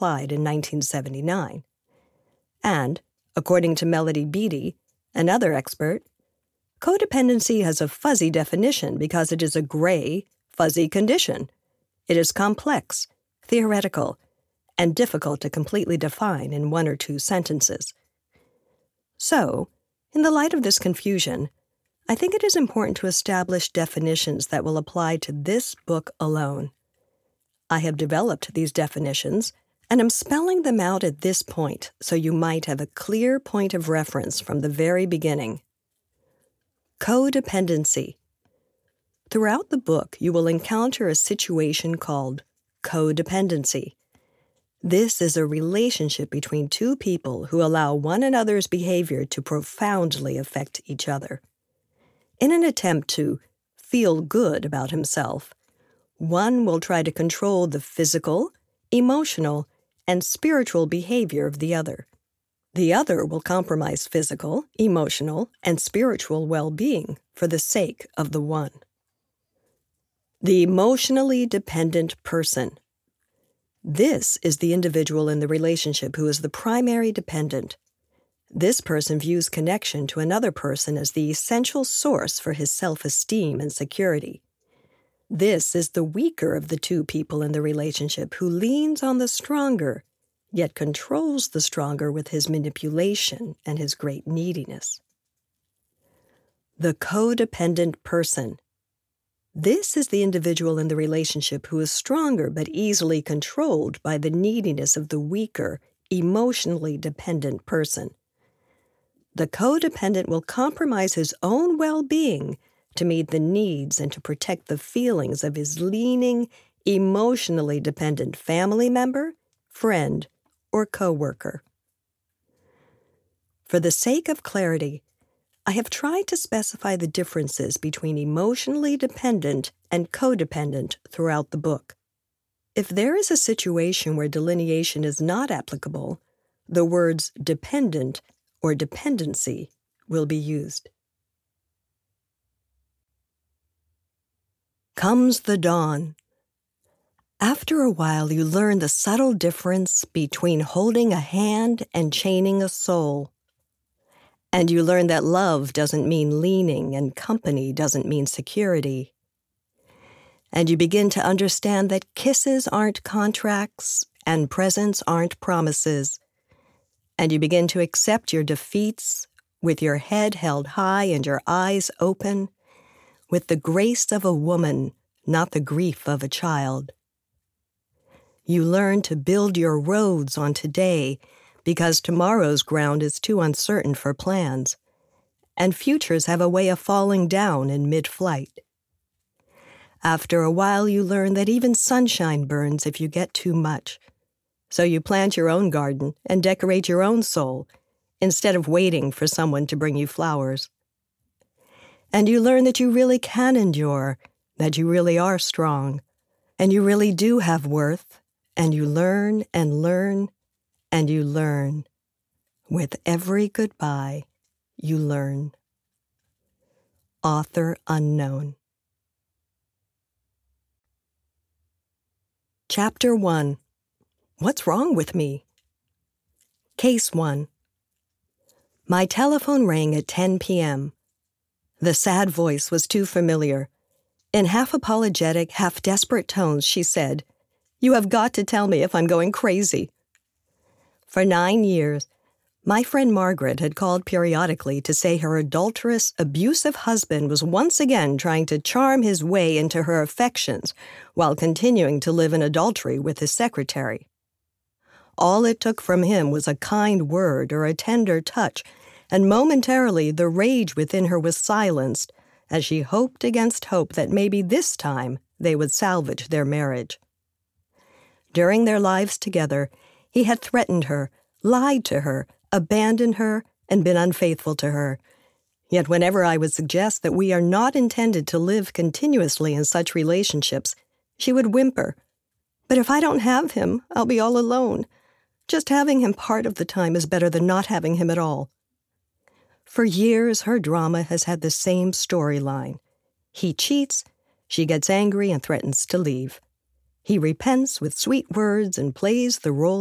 applied in 1979. And, according to Melody Beattie, another expert, codependency has a fuzzy definition because it is a gray, fuzzy condition. It is complex, theoretical, and difficult to completely define in one or two sentences. So, in the light of this confusion, I think it is important to establish definitions that will apply to this book alone. I have developed these definitions, and am spelling them out at this point so you might have a clear point of reference from the very beginning. Codependency. Throughout the book, you will encounter a situation called codependency. This is a relationship between two people who allow one another's behavior to profoundly affect each other. In an attempt to feel good about himself, one will try to control the physical, emotional, and spiritual behavior of the other. The other will compromise physical, emotional, and spiritual well-being for the sake of the one. The emotionally dependent person. This is the individual in the relationship who is the primary dependent. This person views connection to another person as the essential source for his self-esteem and security. This is the weaker of the two people in the relationship who leans on the stronger, yet controls the stronger with his manipulation and his great neediness. The codependent person. This is the individual in the relationship who is stronger but easily controlled by the neediness of the weaker, emotionally dependent person. The codependent will compromise his own well-being to meet the needs and to protect the feelings of his leaning, emotionally dependent family member, friend, or coworker. For the sake of clarity, I have tried to specify the differences between emotionally dependent and codependent throughout the book. If there is a situation where delineation is not applicable, the words dependent or dependency will be used. Comes the dawn. After a while, you learn the subtle difference between holding a hand and chaining a soul. And you learn that love doesn't mean leaning and company doesn't mean security. And you begin to understand that kisses aren't contracts and presents aren't promises. And you begin to accept your defeats with your head held high and your eyes open, with the grace of a woman, not the grief of a child. You learn to build your roads on today because tomorrow's ground is too uncertain for plans, and futures have a way of falling down in mid-flight. After a while, you learn that even sunshine burns if you get too much. So you plant your own garden and decorate your own soul instead of waiting for someone to bring you flowers. And you learn that you really can endure, that you really are strong, and you really do have worth, and you learn and learn and you learn. With every goodbye, you learn. Author unknown. Chapter 1. What's wrong with me? Case 1. My telephone rang at 10 p.m. The sad voice was too familiar. In half-apologetic, half-desperate tones, she said, "You have got to tell me if I'm going crazy." For 9 years, my friend Margaret had called periodically to say her adulterous, abusive husband was once again trying to charm his way into her affections while continuing to live in adultery with his secretary. All it took from him was a kind word or a tender touch, and momentarily the rage within her was silenced as she hoped against hope that maybe this time they would salvage their marriage. During their lives together, he had threatened her, lied to her, abandoned her, and been unfaithful to her. Yet whenever I would suggest that we are not intended to live continuously in such relationships, she would whimper, "But if I don't have him, I'll be all alone. Just having him part of the time is better than not having him at all." For years, her drama has had the same storyline. He cheats, she gets angry and threatens to leave. He repents with sweet words and plays the role